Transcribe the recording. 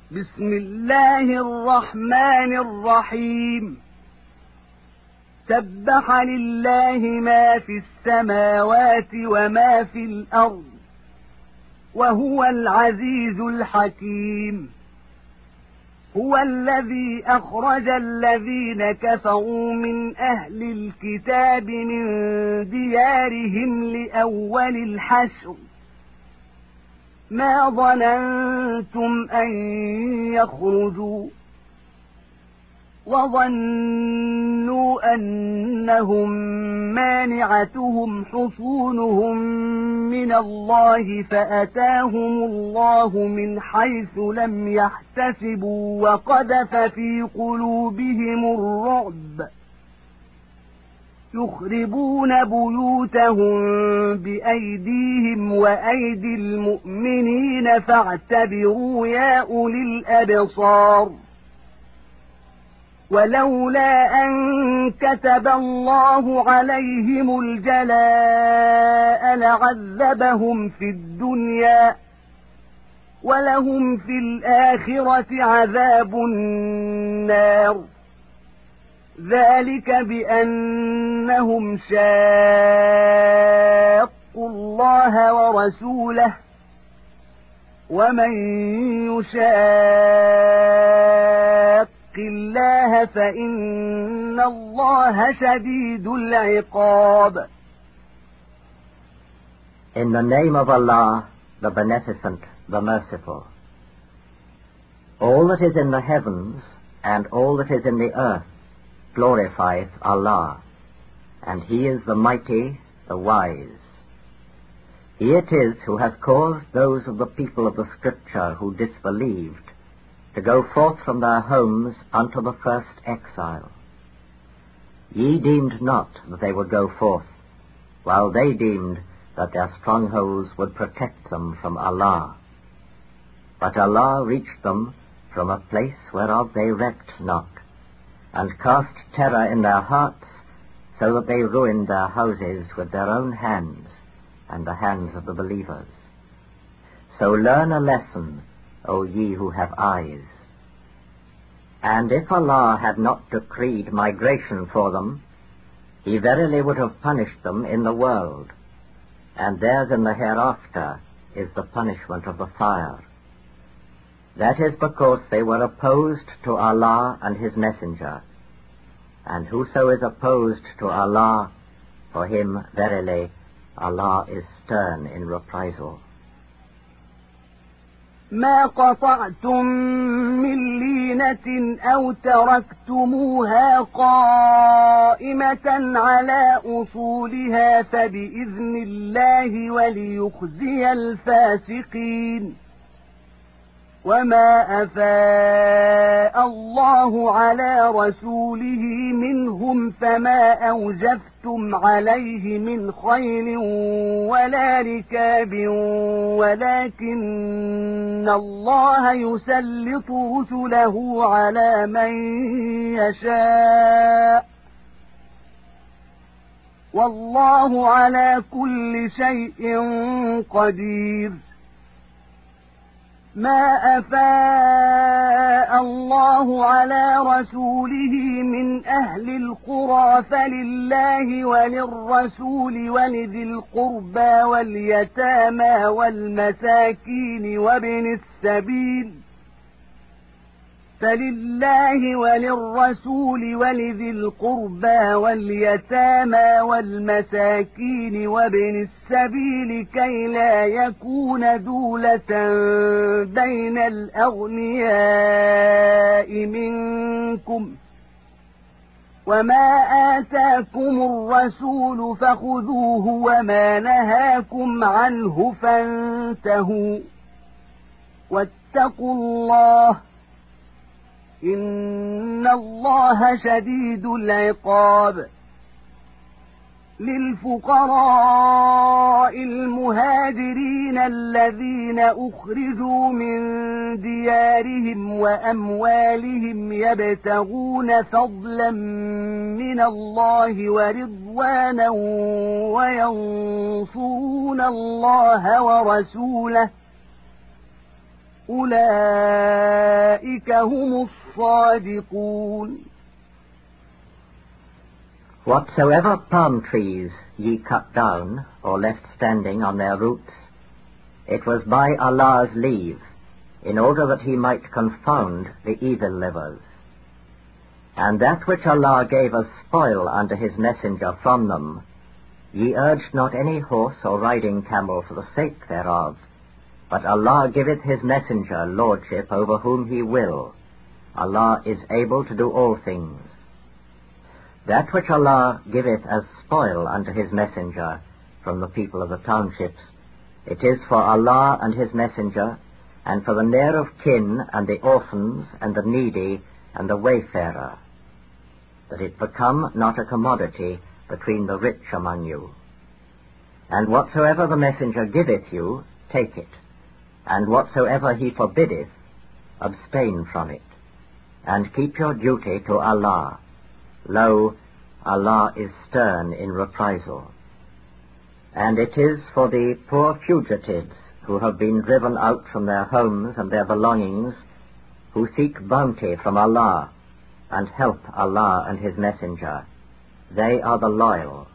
بسم الله الرحمن الرحيم سبح لله ما في السماوات وما في الأرض وهو العزيز الحكيم هو الذي أخرج الذين كفروا من أهل الكتاب من ديارهم لأول الحشر ما ظننتم أن يخرجوا وظنوا أنهم مانعتهم حصونهم من الله فأتاهم الله من حيث لم يحتسبوا وقذف في قلوبهم الرعب يخربون بيوتهم بأيديهم وأيدي المؤمنين فاعتبروا يا أولي الأبصار ولولا أن كتب الله عليهم الجلاء لعذبهم في الدنيا ولهم في الآخرة عذاب النار ذلك بأنهم شاقوا الله ورسوله ومن يشاق الله فإن الله شديد العقاب. In the name of Allah, the Beneficent, the Merciful. All that is in the heavens and all that is in the earth glorifieth Allah, and He is the Mighty, the Wise. He it is who has caused those of the people of the Scripture who disbelieved to go forth from their homes unto the first exile. Ye deemed not that they would go forth, while they deemed that their strongholds would protect them from Allah. But Allah reached them from a place whereof they recked not, and cast terror in their hearts, so that they ruined their houses with their own hands and the hands of the believers. So learn a lesson, O ye who have eyes. And if Allah had not decreed migration for them, He verily would have punished them in the world, and theirs in the hereafter is the punishment of the fire. That is because they were opposed to Allah and His Messenger, and whoso is opposed to Allah, for him verily Allah is stern in reprisal. ما قطعتم من لينة أو تركتموها قائمة على أصولها فبإذن الله وليخزي الفاسقين وما أفاء الله على رسوله منهم فما أوجفتم عليه من خيل ولا ركاب ولكن الله يسلط رسله على من يشاء والله على كل شيء قدير. ما أفاء الله على رسوله من أهل القرى فلله وللرسول ولذي القربى واليتامى والمساكين وابن السبيل فلله وللرسول ولذي القربى واليتامى والمساكين وابن السبيل كي لا يكون دولة بين الأغنياء منكم وما آتاكم الرسول فخذوه وما نهاكم عنه فانتهوا واتقوا الله إن الله شديد العقاب. للفقراء المهاجرين الذين أخرجوا من ديارهم وأموالهم يبتغون فضلا من الله ورضوانا وينصرون الله ورسوله أولئك هم الصادقون. Whatsoever palm trees ye cut down, or left standing on their roots, it was by Allah's leave, in order that he might confound the evil livers. And that which Allah gave as spoil unto his messenger from them, ye urged not any horse or riding camel for the sake thereof, but Allah giveth his messenger lordship over whom he will. Allah is able to do all things. That which Allah giveth as spoil unto his messenger from the people of the townships, it is for Allah and his messenger, and for the near of kin, and the orphans, and the needy, and the wayfarer, that it become not a commodity between the rich among you. And whatsoever the messenger giveth you, take it, and whatsoever he forbiddeth, abstain from it, and keep your duty to Allah. Lo, Allah is stern in reprisal. And it is for the poor fugitives who have been driven out from their homes and their belongings, who seek bounty from Allah, and help Allah and his messenger. They are the loyal.